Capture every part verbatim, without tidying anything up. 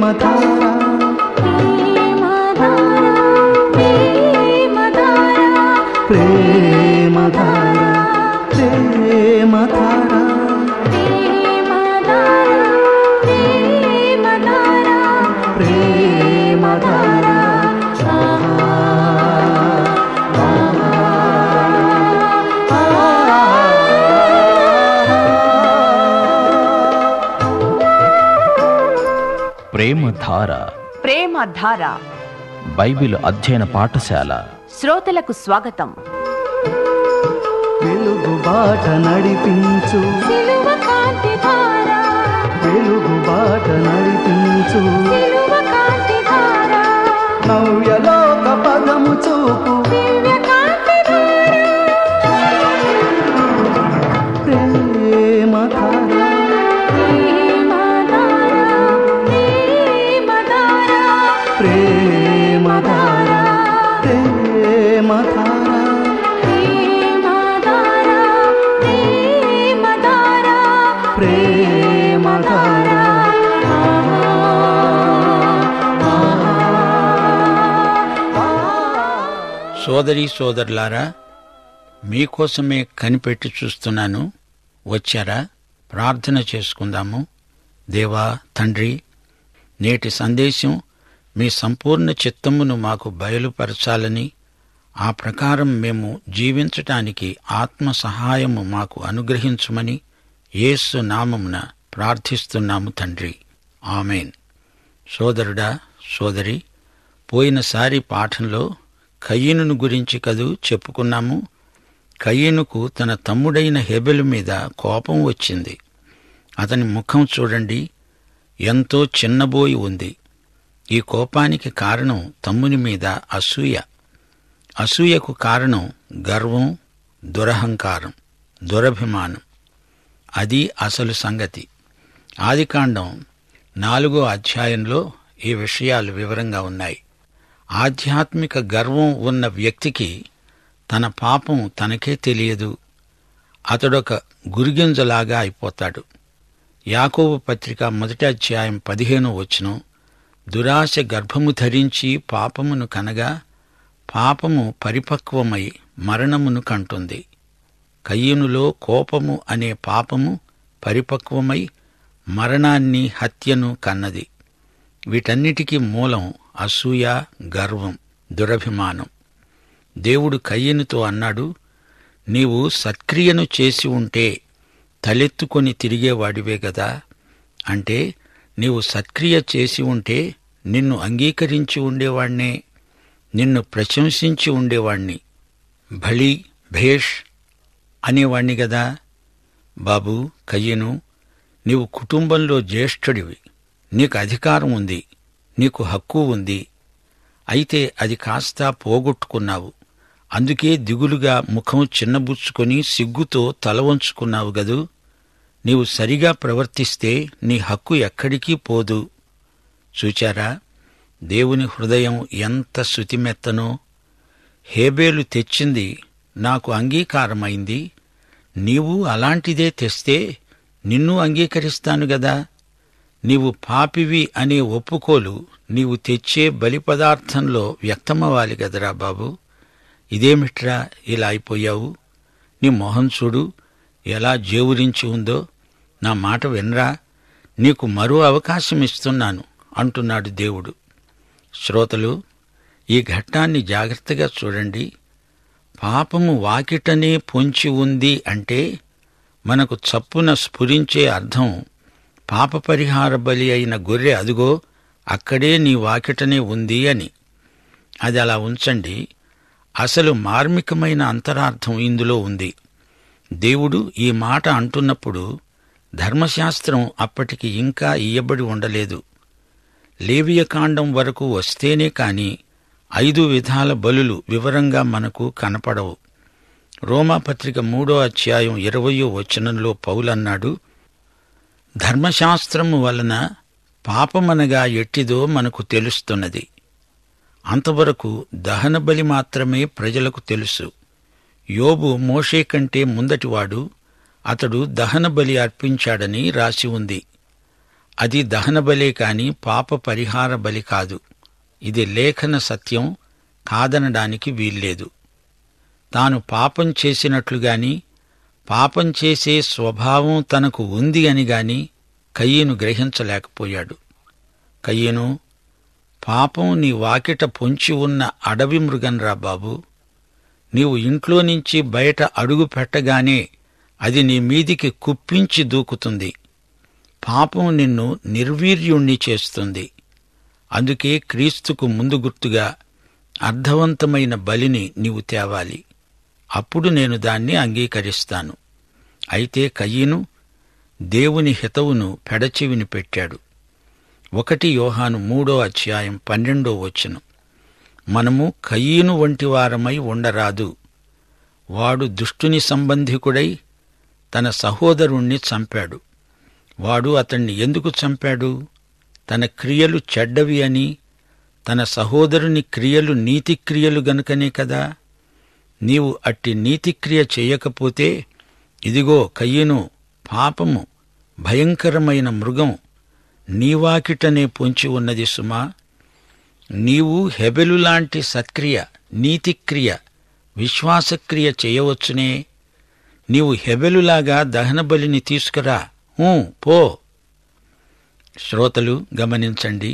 ప్రేమధార ప్రేమధార Bible అధ్యయన పాఠశాల శ్రోతలకు స్వాగతం. వెలుగు బాట నడిపించు సిలువ కాంతి ధార, వెలుగు బాట నడిపించు సిలువ కాంతి ధార, నవ్యలోక పదము చూపు దివ్య కాంతి ధార, ప్రేమధార ప్రేమధార ప్రేమధార ప్రేమధార. సోదరీ సోదరులారా, మీకోసమే కనిపెట్టి చూస్తున్నాను. వచ్చారా? ప్రార్థన చేసుకుందాము. దేవా తండ్రి, నేటి సందేశం మీ సంపూర్ణ చిత్తమును మాకు బయలుపరచాలని, ఆ ప్రకారం మేము జీవించటానికి ఆత్మ సహాయము మాకు అనుగ్రహించుమని యేసు నామమున ప్రార్థిస్తున్నాము తండ్రి. ఆమెన్. సోదరుడా, సోదరి, పోయినసారి పాఠంలో కయీనును గురించి కదూ చెప్పుకున్నాము. కయీనుకు తన తమ్ముడైన హేబెలు మీద కోపం వచ్చింది. అతని ముఖం చూడండి, ఎంతో చిన్నబోయి ఉంది. ఈ కోపానికి కారణం తమ్ముని మీద అసూయ. అసూయకు కారణం గర్వం, దురహంకారం, దురభిమానం. అది అసలు సంగతి. ఆదికాండం నాలుగో అధ్యాయంలో ఈ విషయాలు వివరంగా ఉన్నాయి. ఆధ్యాత్మిక గర్వం ఉన్న వ్యక్తికి తన పాపం తనకే తెలియదు. అతడొక గురిగింజలాగా అయిపోతాడు. యాకోబు పత్రిక మొదటి అధ్యాయం పదిహేనో వచనం, దురాశ గర్భము ధరించి పాపమును కనగా పాపము పరిపక్వమై మరణమును కంటుంది. కయీనులో కోపము అనే పాపము పరిపక్వమై మరణాన్ని, హత్యను కన్నది. వీటన్నిటికీ మూలం అసూయ, గర్వం, దురభిమానం. దేవుడు కయీనుతో అన్నాడు, నీవు సత్క్రియను చేసి ఉంటే తలెత్తుకొని తిరిగేవాడివే గదా. అంటే నీవు సత్క్రియ చేసి ఉంటే నిన్ను అంగీకరించి ఉండేవాణ్ణే, నిన్ను ప్రశంసించి ఉండేవాణ్ణి, భళి భేష్ అనేవాణ్ణి గదా. బాబూ కయ్యను, నీవు కుటుంబంలో జ్యేష్ఠుడివి, నీకు అధికారం ఉంది, నీకు హక్కు ఉంది. అయితే అది కాస్త పోగొట్టుకున్నావు. అందుకే దిగులుగా ముఖం చిన్నబుచ్చుకొని సిగ్గుతో తల వంచుకున్నావు గదూ. నీవు సరిగా ప్రవర్తిస్తే నీ హక్కు ఎక్కడికి పోదు. చూచారా, దేవుని హృదయం ఎంత శృతిమెత్తనో. హేబేలు తెచ్చింది నాకు అంగీకారమైంది, నీవు అలాంటిదే తెస్తే నిన్ను అంగీకరిస్తాను గదా. నీవు పాపివి అనే ఒప్పుకోలు నీవు తెచ్చే బలి పదార్థంలో వ్యక్తమవ్వాలి గదరా బాబు. ఇదేమిట్రా ఇలా అయిపోయావు? నీ మొహం చూడు ఎలా జేవురించి ఉందో. నా మాట వినరా, నీకు మరో అవకాశం ఇస్తున్నాను అంటున్నాడు దేవుడు. శ్రోతలు, ఈ ఘట్టాన్ని జాగ్రత్తగా చూడండి. పాపము వాకిటనే పొంచి ఉంది అంటే మనకు చప్పున స్ఫురించే అర్థం, పాప పరిహార బలి అయిన గొర్రె అదుగో అక్కడే నీ వాకిటనే ఉంది అని. అది అలా ఉంచండి. అసలు మార్మికమైన అంతరార్థం ఇందులో ఉంది. దేవుడు ఈ మాట అంటున్నప్పుడు ధర్మశాస్త్రం అప్పటికి ఇంకా ఇయ్యబడి ఉండలేదు. లేవియకాండం వరకు వస్తేనే కాని ఐదు విధాల బలులు వివరంగా మనకు కనపడవు. రోమాపత్రిక మూడో అధ్యాయం ఇరవయో వచనంలో పౌలన్నాడు, ధర్మశాస్త్రము వలన పాపమనగా ఎట్టిదో మనకు తెలుస్తున్నది. అంతవరకు దహనబలి మాత్రమే ప్రజలకు తెలుసు. యోబు మోషే కంటే ముందటివాడు, అతడు దహనబలి అర్పించాడని రాసి ఉంది. అది దహనబలే కాని పాప పరిహార బలి కాదు. ఇది లేఖన సత్యం, కాదనడానికి వీల్లేదు. తాను పాపం చేసినట్లుగాని, పాపం చేసే స్వభావం తనకు ఉంది అని గాని కయీను గ్రహించలేకపోయాడు. కయీను, పాపం నీ వాకిట పొంచి ఉన్న అడవి మృగంరా బాబూ. నీవు ఇంట్లో నుంచి బయట అడుగు పెట్టగానే అది నీ మీదికి కుప్పించి దూకుతుంది. పాపం నిన్ను నిర్వీర్యుణ్ణి చేస్తుంది. అందుకే క్రీస్తుకు ముందు గుర్తుగా అర్థవంతమైన బలిని నీవు తేవాలి. అప్పుడు నేను దాన్ని అంగీకరిస్తాను. అయితే కయీను దేవుని హితవును పెడచెవిని పెట్టాడు. ఒకటి యోహాను మూడో అధ్యాయం పన్నెండో వచనం. మనము కయీను వంటి వారమై ఉండరాదు. వాడు దుష్టుని సంబంధికుడై తన సహోదరుణ్ణి చంపాడు. వాడు అతణ్ణి ఎందుకు చంపాడు? తన క్రియలు చెడ్డవి అని, తన సహోదరుని క్రియలు నీతిక్రియలు గనుకనే కదా. నీవు అట్టి నీతిక్రియ చేయకపోతే, ఇదిగో కయీను, పాపము భయంకరమైన మృగం నీవాకిటనే పొంచి ఉన్నది సుమా. నీవు హెబెలులాంటి సత్క్రియ, నీతిక్రియ, విశ్వాసక్రియ చేయవచ్చునే. నీవు హెబెలులాగా దహనబలిని తీసుకురా. ఊ పో. శ్రోతలు గమనించండి.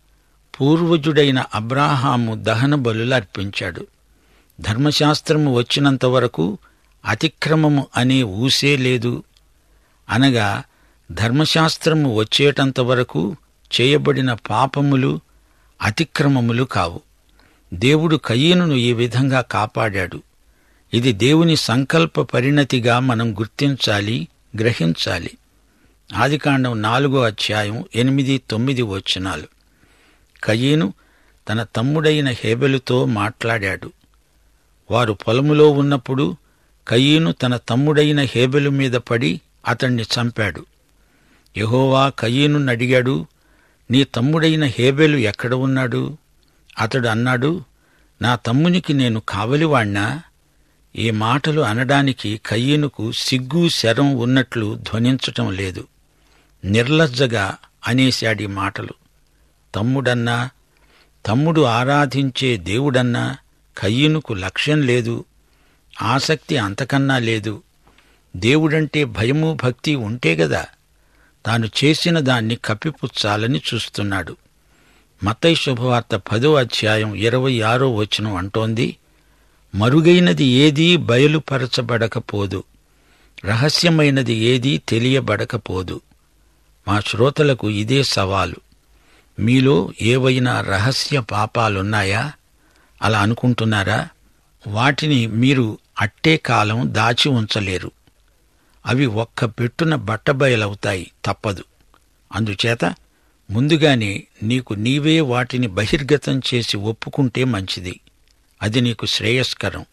పూర్వజుడైన అబ్రాహాము దహన బలులు అర్పించాడు. ధర్మశాస్త్రము వచ్చినంతవరకు అతిక్రమము అనే ఊసే లేదు. అనగా ధర్మశాస్త్రము వచ్చేటంతవరకు చేయబడిన పాపములు అతిక్రమములు కావు. దేవుడు కయీనును ఈ విధంగా కాపాడాడు. ఇది దేవుని సంకల్ప పరిణతిగా మనం గుర్తించాలి, గ్రహించాలి. ఆదికాండం నాలుగో అధ్యాయం ఎనిమిది తొమ్మిది వచనాలు. కయీను తన తమ్ముడైన హేబెలుతో మాట్లాడాడు. వారు పొలములో ఉన్నప్పుడు కయీను తన తమ్ముడైన హేబెలు మీద పడి అతణ్ణి చంపాడు. యెహోవా కయీనును అడిగాడు, నీ తమ్ముడైన హేబెలు ఎక్కడ ఉన్నాడు? అతడు అన్నాడు, నా తమ్మునికి నేను కావలివాణ్ణా? ఈ మాటలు అనడానికి కయీనుకు సిగ్గు శరం ఉన్నట్లు ధ్వనించటం లేదు. నిర్లజ్జగా అనేశాడీ మాటలు. తమ్ముడన్నా, తమ్ముడు ఆరాధించే దేవుడన్నా కయీనుకు లక్ష్యం లేదు, ఆసక్తి అంతకన్నా లేదు. దేవుడంటే భయము భక్తి ఉంటే గదా తాను చేసిన దాన్ని కప్పిపుచ్చాలని చూస్తున్నాడు. మత్తయి శుభవార్త పదో అధ్యాయం ఇరవై ఆరో వచనం అంటోంది, మరుగైనది ఏదీ బయలుపరచబడకపోదు, రహస్యమైనది ఏదీ తెలియబడకపోదు. మా శ్రోతలకు ఇదే సవాలు. మీలో ఏవైనా రహస్య పాపాలున్నాయా? అలా అనుకుంటున్నారా? వాటిని మీరు అట్టే కాలం దాచి ఉంచలేరు. అవి ఒక్క పెట్టున బట్టబయలవుతాయి, తప్పదు. అందుచేత ముందుగానే నీకు నీవే వాటిని బహిర్గతం చేసి ఒప్పుకుంటే మంచిది. అది నీకు శ్రేయస్కరం.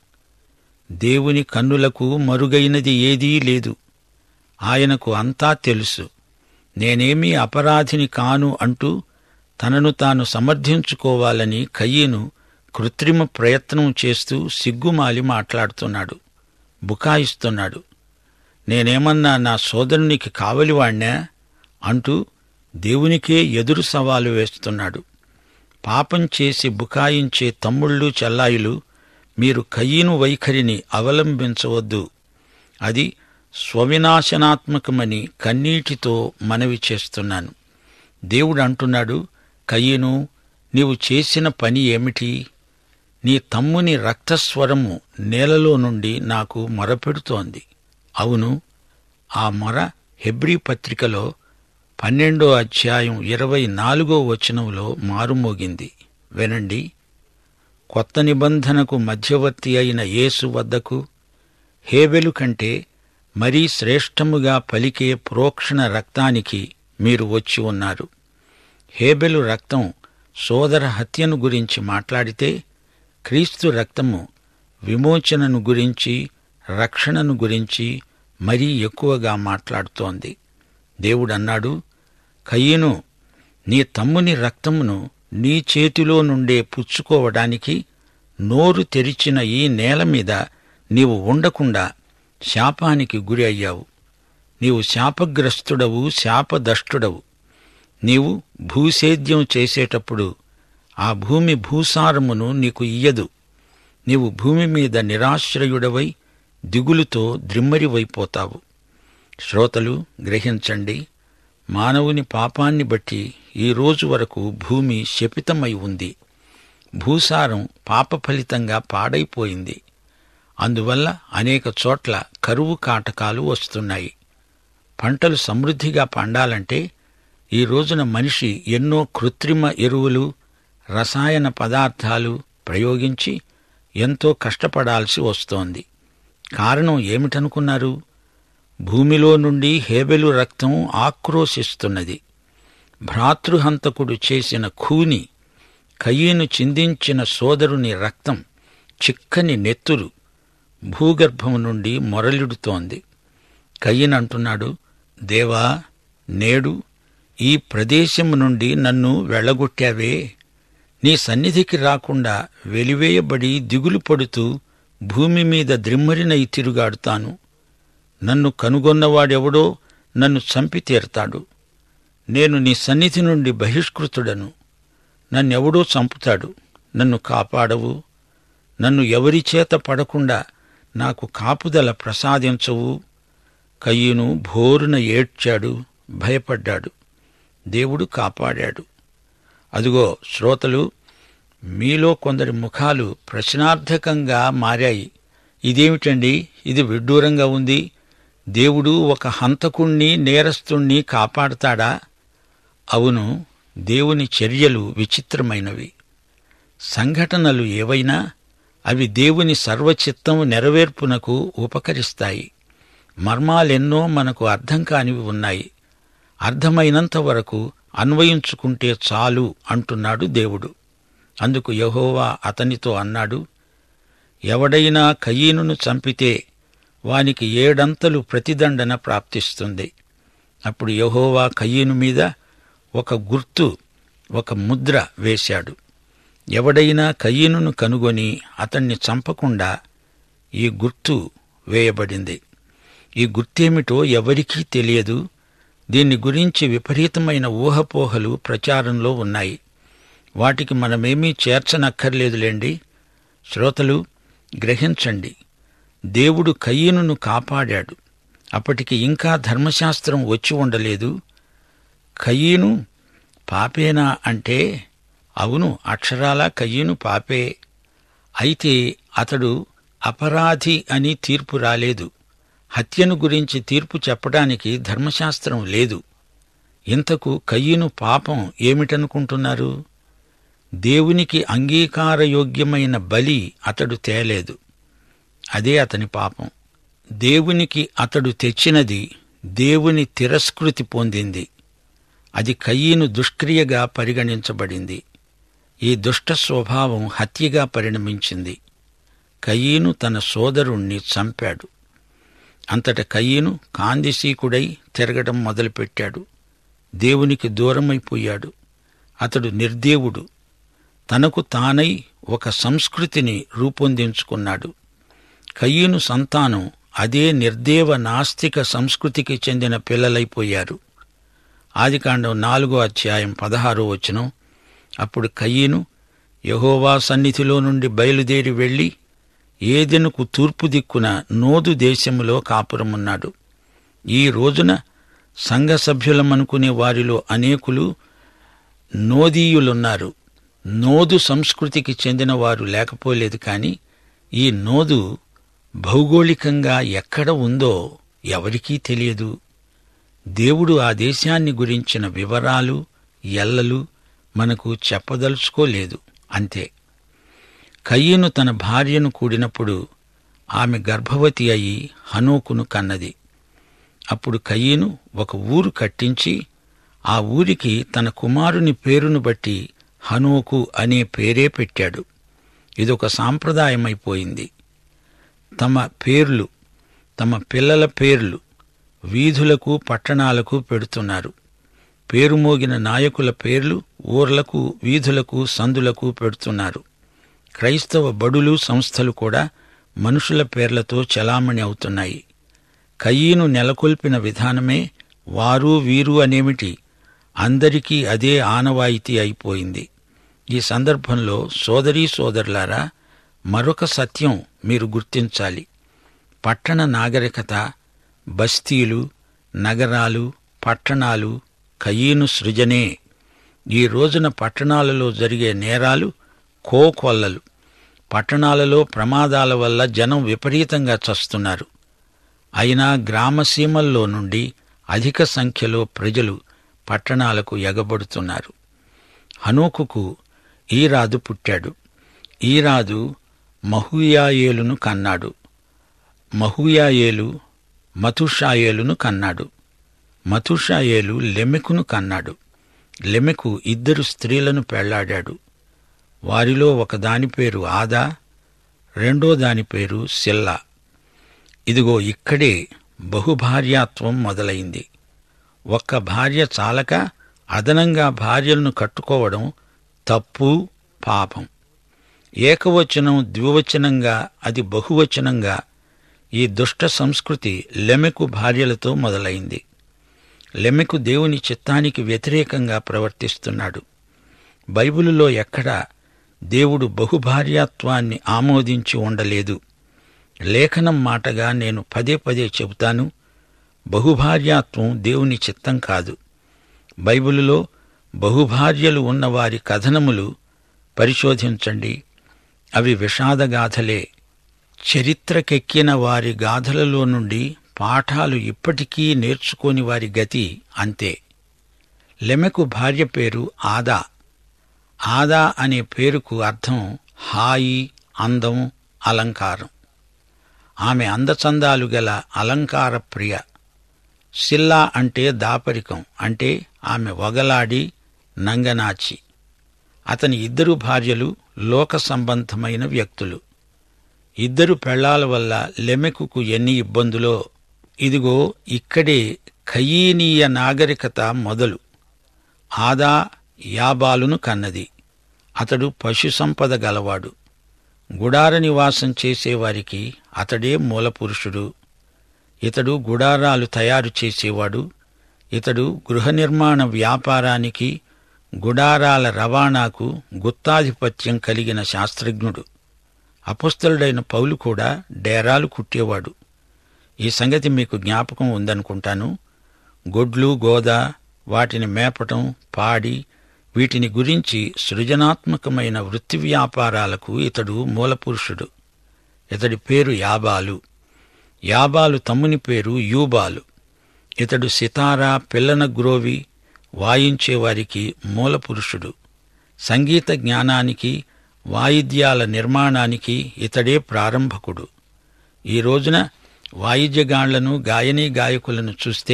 దేవుని కన్నులకు మరుగైనది ఏదీ లేదు. ఆయనకు అంతా తెలుసు. నేనేమీ అపరాధిని కాను అంటూ తనను తాను సమర్థించుకోవాలని కయీను కృత్రిమ ప్రయత్నం చేస్తూ సిగ్గుమాలి మాట్లాడుతున్నాడు, బుకాయిస్తున్నాడు. నేనేమన్నా నా సోదరునికి కావలివాణ్ణా అంటూ దేవునికే ఎదురు సవాలు వేస్తున్నాడు. పాపం చేసి బుకాయించే తమ్ముళ్ళు చెల్లాయిలు, మీరు కయీను వైఖరిని అవలంబించవద్దు. అది స్వవినాశనాత్మకమని కన్నీటితో మనవి చేస్తున్నాను. దేవుడు అంటున్నాడు, కయీను, నీవు చేసిన పని ఏమిటి? నీ తమ్ముని రక్తస్వరము నేలలో నుండి నాకు మొరపెడుతోంది. అవును, ఆ మొర హెబ్రీ పత్రికలో పన్నెండో అధ్యాయం ఇరవై నాలుగో వచనంలో మారుమోగింది. వినండి. కొత్త నిబంధనకు మధ్యవర్తి అయిన యేసు వద్దకు హేబెలు కంటే మరీ శ్రేష్టముగా పలికే ప్రోక్షణ రక్తానికి మీరు వచ్చి ఉన్నారు. హేబెలు రక్తం సోదర హత్యను గురించి మాట్లాడితే, క్రీస్తు రక్తము విమోచనను గురించి, రక్షణను గురించి మరీ ఎక్కువగా మాట్లాడుతోంది. దేవుడన్నాడు, కయీను, నీ తమ్ముని రక్తమును నీ చేతిలో నుండే పుచ్చుకోవడానికి నోరు తెరిచిన ఈ నేల మీద నీవు ఉండకుండా శాపానికి గురి అయ్యావు. నీవు శాపగ్రస్తుడవు, శాపదష్టుడవు. నీవు భూసేద్యం చేసేటప్పుడు ఆ భూమి భూసారమును నీకు ఇయ్యదు. నీవు భూమి మీద నిరాశ్రయుడవై దిగులుతో ద్రిమ్మరివైపోతావు. శ్రోతలు గ్రహించండి, మానవుని పాపాన్ని బట్టి ఈ రోజు వరకు భూమి శపితమై ఉంది. భూసారం పాప ఫలితంగా పాడైపోయింది. అందువల్ల అనేక చోట్ల కరువు కాటకాలు వస్తున్నాయి. పంటలు సమృద్ధిగా పండాలంటే ఈ రోజున మనిషి ఎన్నో కృత్రిమ ఎరువులు, రసాయన పదార్థాలు ప్రయోగించి ఎంతో కష్టపడాల్సి వస్తోంది. కారణం ఏమిటనుకున్నారు? భూమిలో నుండి హేబెలు రక్తం ఆక్రోశిస్తున్నది. భ్రాతృహంతకుడు చేసిన ఖూని, కయీను చిందించిన సోదరుని రక్తం, చిక్కని నెత్తురు భూగర్భం నుండి మొరలిడుతోంది. కయీను అంటున్నాడు, దేవా, నేడు ఈ ప్రదేశం నుండి నన్ను వెళ్ళగొట్టావే. నీ సన్నిధికి రాకుండా వెలివేయబడి దిగులు పడుతూ భూమి మీద ద్రిమ్మరినై తిరుగాడుతాను. నన్ను కనుగొన్నవాడెవడో నన్ను చంపి తీరతాడు. నేను నీ సన్నిధి నుండి బహిష్కృతుడను. నన్నెవడో చంపుతాడు. నన్ను కాపాడవు. నన్ను ఎవరిచేత పడకుండా నాకు కాపుదల ప్రసాదించవు. కయీను భోరున ఏడ్చాడు, భయపడ్డాడు. దేవుడు కాపాడాడు. అదుగో శ్రోతలు, మీలో కొందరి ముఖాలు ప్రశ్నార్థకంగా మారాయి. ఇదేమిటండి, ఇది విడ్డూరంగా ఉంది. దేవుడు ఒక హంతకుణ్ణి, నేరస్తుణ్ణి కాపాడతాడా? అవును, దేవుని చర్యలు విచిత్రమైనవి. సంఘటనలు ఏవైనా అవి దేవుని సర్వచిత్తం నెరవేర్పునకు ఉపకరిస్తాయి. మర్మాలెన్నో మనకు అర్థం కానివి ఉన్నాయి. అర్థమైనంత వరకు అన్వయించుకుంటే చాలు అంటున్నాడు దేవుడు. అందుకు యెహోవా అతనితో అన్నాడు, ఎవడైనా కయీనును చంపితే వానికి ఏడంతలు ప్రతిదండన ప్రాప్తిస్తుంది. అప్పుడు యెహోవా కయీను మీద ఒక గుర్తు, ఒక ముద్ర వేశాడు. ఎవడైనా కయీనును కనుగొని అతన్ని చంపకుండా ఈ గుర్తు వేయబడింది. ఈ గుర్తేమిటో ఎవరికీ తెలియదు. దీన్ని గురించి విపరీతమైన ఊహపోహలు ప్రచారంలో ఉన్నాయి. వాటికి మనమేమీ చేర్చనక్కర్లేదులేండి. శ్రోతలు గ్రహించండి, దేవుడు కయీనును కాపాడాడు. అప్పటికి ఇంకా ధర్మశాస్త్రం వచ్చి ఉండలేదు. కయీను పాపేనా అంటే అవును, అక్షరాలా కయీను పాపే. అయితే అతడు అపరాధి అని తీర్పు రాలేదు. హత్యను గురించి తీర్పు చెప్పడానికి ధర్మశాస్త్రం లేదు. ఇంతకు కయీను పాపం ఏమిటనుకుంటున్నారు? దేవునికి అంగీకారయోగ్యమైన బలి అతడు తేలేదు. అదే అతని పాపం. దేవునికి అతడు తెచ్చినది దేవుని తిరస్కృతి పొందింది. అది కయీను దుష్క్రియగా పరిగణించబడింది. ఈ దుష్ట స్వభావం హత్యగా పరిణమించింది. కయీను తన సోదరుణ్ణి చంపాడు. అంతట కయీను కాందిశీకుడై తిరగడం మొదలుపెట్టాడు. దేవునికి దూరమైపోయాడు. అతడు నిర్దేవుడు. తనకు తానై ఒక సంస్కృతిని రూపొందించుకున్నాడు. కయీను సంతానం అదే నిర్దేవ నాస్తిక సంస్కృతికి చెందిన పిల్లలైపోయారు. ఆదికాండం నాలుగో అధ్యాయం పదహారో వచనం. అప్పుడు కయీను యెహోవా సన్నిధిలో నుండి బయలుదేరి వెళ్లి ఏదెనుకు తూర్పు దిక్కున నోదు దేశములో కాపురమున్నాడు. ఈ రోజున సంఘ సభ్యులమనుకునే వారిలో అనేకులు నోదీయులున్నారు. నోదు సంస్కృతికి చెందిన వారు లేకపోలేదు. కాని ఈ నోదు భౌగోళికంగా ఎక్కడ ఉందో ఎవరికీ తెలియదు. దేవుడు ఆ దేశాన్ని గురించిన వివరాలు, ఎల్లలు మనకు చెప్పదలుచుకోలేదు. అంతే. కయీను తన భార్యను కూడినప్పుడు ఆమె గర్భవతి అయి హనోకును కన్నది. అప్పుడు కయీను ఒక ఊరు కట్టించి ఆ ఊరికి తన కుమారుని పేరును బట్టి హనోకు అనే పేరే పెట్టాడు. ఇదొక సాంప్రదాయమైపోయింది. తమ పేర్లు, తమ పిల్లల పేర్లు వీధులకు, పట్టణాలకు పెడుతున్నారు. పేరుమోగిన నాయకుల పేర్లు ఊర్లకు, వీధులకు, సందులకు పెడుతున్నారు. క్రైస్తవ బడులు, సంస్థలు కూడా మనుషుల పేర్లతో చలామణి అవుతున్నాయి. కయీను నెలకొల్పిన విధానమే వారు వీరు అనేమిటి, అందరికీ అదే ఆనవాయితీ అయిపోయింది. ఈ సందర్భంలో సోదరీ సోదరులారా, మరొక సత్యం మీరు గుర్తించాలి. పట్టణ నాగరికత, బస్తీలు, నగరాలు, పట్టణాలు కయీను సృజనే. ఈ రోజున పట్టణాలలో జరిగే నేరాలు కోకొల్లలు. పట్టణాలలో ప్రమాదాల వల్ల జనం విపరీతంగా చస్తున్నారు. అయినా గ్రామసీమల్లో నుండి అధిక సంఖ్యలో ప్రజలు పట్టణాలకు ఎగబడుతున్నారు. హనోకుకు ఈరాదు పుట్టాడు. ఈరాదు మహూయాయేలును కన్నాడు. మహూయాయేలు మతుషాయేలును కన్నాడు. మతుషాయేలు లెమెకును కన్నాడు. లెమెకు ఇద్దరు స్త్రీలను పెళ్లాడాడు. వారిలో ఒక దాని పేరు ఆదా, రెండో దాని పేరు సిల్లా. ఇదిగో ఇక్కడే బహుభార్యాత్వం మొదలైంది. ఒక్క భార్య చాలక అదనంగా భార్యలను కట్టుకోవడం తప్పు, పాపం. ఏకవచనం ద్వివచనంగా, అది బహువచనంగా ఈ దుష్ట సంస్కృతి లెమెకు భార్యలతో మొదలైంది. లెమెకు దేవుని చిత్తానికి వ్యతిరేకంగా ప్రవర్తిస్తున్నాడు. బైబిలులో ఎక్కడా దేవుడు బహుభార్యాత్వాన్ని ఆమోదించి ఉండలేదు. లేఖనం మాటగా నేను పదే పదే చెబుతాను, బహుభార్యాత్వం దేవుని చిత్తం కాదు. బైబిలులో బహుభార్యలు ఉన్నవారి కథనములు పరిశోధించండి. అవి విషాదగాథలే. చరిత్రకెక్కిన వారి గాథలలో నుండి పాఠాలు ఇప్పటికీ నేర్చుకోని వారి గతి అంతే. లెమెకు భార్య పేరు ఆదా. ఆదా అనే పేరుకు అర్థం హాయి, అందం, అలంకారం. ఆమె అందచందాలు గల అలంకార ప్రియ. సిల్లా అంటే దాపరికం, అంటే ఆమె వగలాడి నంగనాచి. అతని ఇద్దరు భార్యలు లోక సంబంధమైన వ్యక్తులు. ఇద్దరు పెళ్లాల వల్ల లెమెకుకు ఎన్ని ఇబ్బందులో. ఇదిగో ఇక్కడే కయీనీయ నాగరికత మొదలు. ఆదా యాబాలును కన్నది. అతడు పశు సంపద గలవాడు. గుడార నివాసం చేసేవారికి అతడే మూలపురుషుడు. ఇతడు గుడారాలు తయారు చేసేవాడు. ఇతడు గృహ నిర్మాణ వ్యాపారానికి, గుడారాల రవాణాకు గుత్తాధిపత్యం కలిగిన శాస్త్రజ్ఞుడు. అపొస్తలుడైన పౌలు కూడా డేరాలు కుట్టేవాడు. ఈ సంగతి మీకు జ్ఞాపకం ఉందనుకుంటాను. గొడ్లు, గోద, వాటిని మేపటం, పాడి, వీటిని గురించి సృజనాత్మకమైన వృత్తి వ్యాపారాలకు ఇతడు మూలపురుషుడు. ఇతడి పేరు యాబాలు. యాబాలు తమ్ముని పేరు యూబాలు. ఇతడు సితారా, పిల్లన గ్రోవి వాయించేవారికి మూలపురుషుడు. సంగీత జ్ఞానానికి, వాయిద్యాల నిర్మాణానికి ఇతడే ప్రారంభకుడు. ఈ రోజున వాయిద్యగాళ్లను, గాయనీ గాయకులను చూస్తే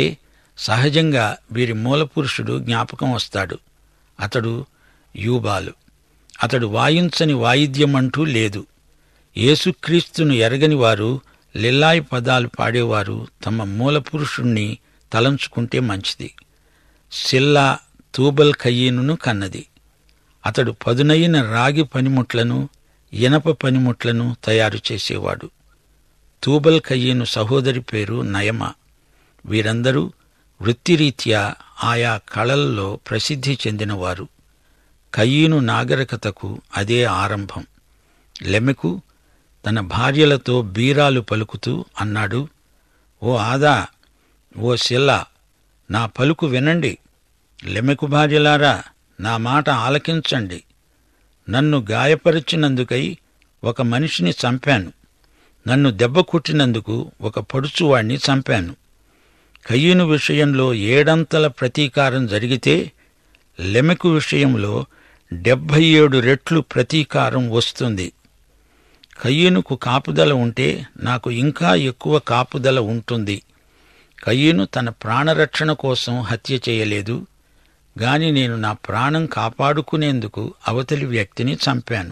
సహజంగా వీరి మూలపురుషుడు జ్ఞాపకం వస్తాడు. అతడు యూబాలు. అతడు వాయించని వాయిద్యమంటూ లేదు. యేసుక్రీస్తును ఎరగని వారు, లిల్లాయి పదాలు పాడేవారు తమ మూలపురుషుణ్ణి తలంచుకుంటే మంచిది. సిల్లా తూబల్ కయీనును కన్నది. అతడు పదునైన రాగి పనిముట్లను, ఇనప పనిముట్లను తయారు చేసేవాడు. తూబల్ కయీను సహోదరి పేరు నయమ. వీరందరూ వృత్తిరీత్యా ఆయా కళల్లో ప్రసిద్ధి చెందినవారు. కయీను నాగరికతకు అదే ఆరంభం. లెమెకు తన భార్యలతో బీరాలు పలుకుతూ అన్నాడు, ఓ ఆదా, ఓ సిల్లా, నా పలుకు వినండి. లెమెకు భార్యలారా, నా మాట ఆలకించండి. నన్ను గాయపరిచినందుకై ఒక మనిషిని చంపాను. నన్ను దెబ్బ కొట్టినందుకు ఒక పడుచువాణ్ణి చంపాను. కయీను విషయంలో ఏడంతల ప్రతీకారం జరిగితే లెమెకు విషయంలో డెబ్భై ఏడు రెట్లు ప్రతీకారం వస్తుంది. కయీనుకు కాపుదల ఉంటే నాకు ఇంకా ఎక్కువ కాపుదల ఉంటుంది. కయీను తన ప్రాణరక్షణ కోసం హత్య చేయలేదు, గాని నేను నా ప్రాణం కాపాడుకునేందుకు అవతలి వ్యక్తిని చంపాను.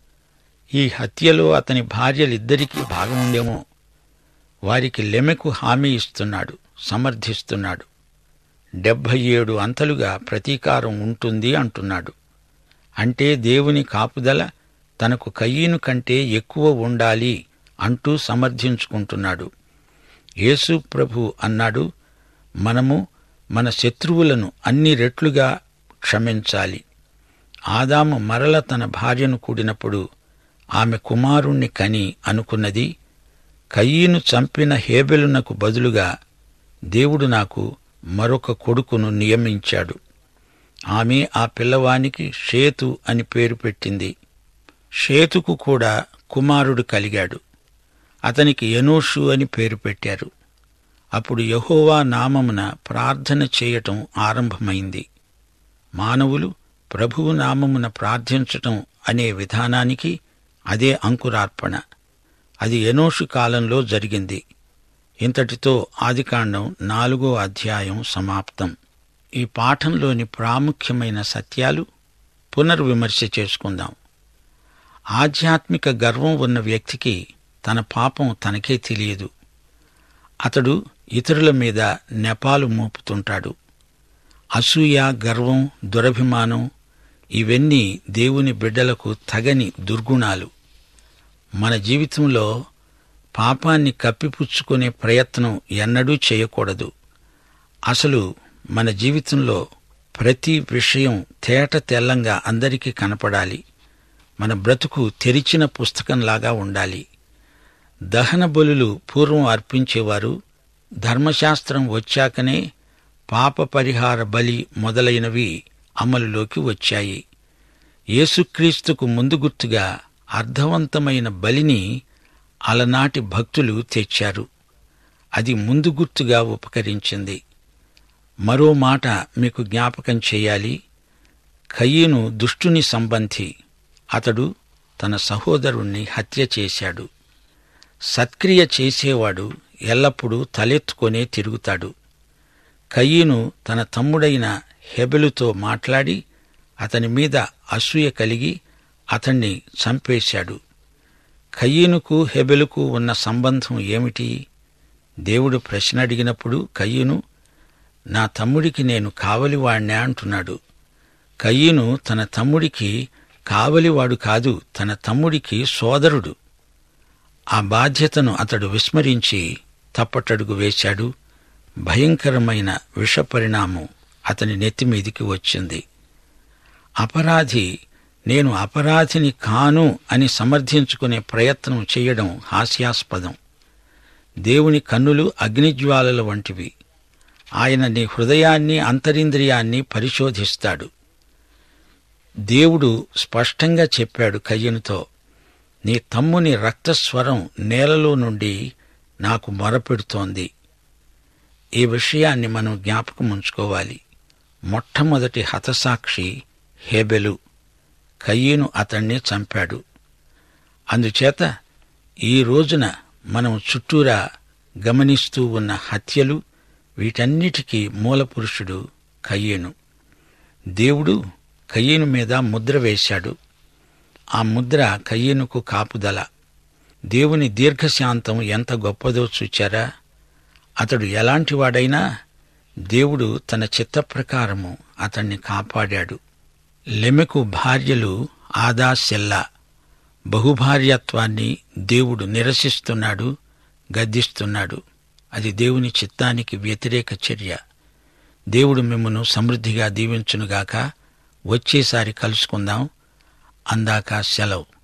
ఈ హత్యలో అతని భార్యలిద్దరికీ భాగం ఉందేమో. వారికి లెమెకు హామీ ఇస్తున్నాడు, సమర్థిస్తున్నాడు. డెబ్భై ఏడు అంతలుగా ప్రతీకారం ఉంటుంది అంటున్నాడు. అంటే దేవుని కాపుదల తనకు కయీను కంటే ఎక్కువ ఉండాలి అంటూ సమర్థించుకుంటున్నాడు. యేసు ప్రభు అన్నాడు, మనము మన శత్రువులను అన్ని రెట్లుగా క్షమించాలి. ఆదాము మరల తన భార్యను కూడినప్పుడు ఆమె కుమారుణ్ణి కని అనుకున్నది, కయీను చంపిన హేబెలునకు బదులుగా దేవుడు నాకు మరొక కొడుకును నియమించాడు. ఆమె ఆ పిల్లవానికి షేతు అని పేరు పెట్టింది. షేతుకు కూడా కుమారుడు కలిగాడు. అతనికి ఎనోషు అని పేరు పెట్టారు. అప్పుడు యెహోవా నామమున ప్రార్థన చేయటం ఆరంభమైంది. మానవులు ప్రభువు నామమున ప్రార్థించటం అనే విధానానికి అదే అంకురార్పణ. అది ఎనోషు కాలంలో జరిగింది. ఇంతటితో ఆదికాండం నాలుగో అధ్యాయం సమాప్తం. ఈ పాఠంలోని ప్రాముఖ్యమైన సత్యాలు పునర్విమర్శ చేసుకుందాం. ఆధ్యాత్మిక గర్వం ఉన్న వ్యక్తికి తన పాపం తనకే తెలియదు. అతడు ఇతరుల మీద నెపాలు మోపుతుంటాడు. అసూయ, గర్వం, దురభిమానం ఇవన్నీ దేవుని బిడ్డలకు తగని దుర్గుణాలు. మన జీవితంలో పాపాన్ని కప్పిపుచ్చుకునే ప్రయత్నం ఎన్నడూ చేయకూడదు. అసలు మన జీవితంలో ప్రతి విషయం తేట తెల్లంగా అందరికీ కనపడాలి. మన బ్రతుకు తెరిచిన పుస్తకంలాగా ఉండాలి. దహన బలులు పూర్వం అర్పించేవారు. ధర్మశాస్త్రం వచ్చాకనే పాప పరిహార బలి మొదలైనవి అమలులోకి వచ్చాయి. యేసుక్రీస్తుకు ముందు గుర్తుగా అర్థవంతమైన బలిని అలనాటి భక్తులు తెచ్చారు. అది ముందు గుర్తుగా ఉపకరించింది. మరో మాట మీకు జ్ఞాపకం చేయాలి. కయీను దుష్టుని సంబంధి. అతడు తన సహోదరుణ్ణి హత్య చేశాడు. సత్క్రియ చేసేవాడు ఎల్లప్పుడూ తలెత్తుకొనే తిరుగుతాడు. కయీను తన తమ్ముడైన హెబెలుతో మాట్లాడి అతని మీద అసూయ కలిగి అతణ్ణి చంపేశాడు. కయీనుకు హెబెలుకు ఉన్న సంబంధం ఏమిటి? దేవుడు ప్రశ్న అడిగినప్పుడు కయీను, నా తమ్ముడికి నేను కావలివాణ్ణే అంటున్నాడు. కయీను తన తమ్ముడికి కావలివాడు కాదు, తన తమ్ముడికి సోదరుడు. ఆ బాధ్యతను అతడు విస్మరించి తప్పటడుగు వేశాడు. భయంకరమైన విషపరిణామం అతని నెత్తిమీదికి వచ్చింది. అపరాధి నేను అపరాధిని కాను అని సమర్థించుకునే ప్రయత్నం చేయడం హాస్యాస్పదం. దేవుని కన్నులు అగ్నిజ్వాలల వంటివి. ఆయన నీ హృదయాన్ని, అంతరింద్రియాన్ని పరిశోధిస్తాడు. దేవుడు స్పష్టంగా చెప్పాడు కయీనుతో, నీ తమ్ముని రక్తస్వరం నేలలో నుండి నాకు మొరపెడుతోంది. ఈ విషయాన్ని మనం జ్ఞాపకం ఉంచుకోవాలి. మొట్టమొదటి హతసాక్షి హేబెలు. కయీను అతణ్ణి చంపాడు. అందుచేత ఈ రోజున మనం చుట్టూరా గమనిస్తూ ఉన్న హత్యలు, వీటన్నిటికీ మూలపురుషుడు కయీను. దేవుడు కయీను మీద ముద్ర వేశాడు. ఆ ముద్ర కయీనుకు కాపుదల. దేవుని దీర్ఘశాంతం ఎంత గొప్పదో చూచారా? అతడు ఎలాంటివాడైనా దేవుడు తన చిత్త ప్రకారము అతణ్ణి కాపాడాడు. లెమెకు భార్యలు ఆదా, సెల్లా. బహుభార్యత్వాన్ని దేవుడు నిరసిస్తున్నాడు, గద్దిస్తున్నాడు. అది దేవుని చిత్తానికి వ్యతిరేక చర్య. దేవుడు మిమ్మును సమృద్ధిగా దీవించునుగాక. వచ్చేసారి కలుసుకుందాం. అందాక సెలవు.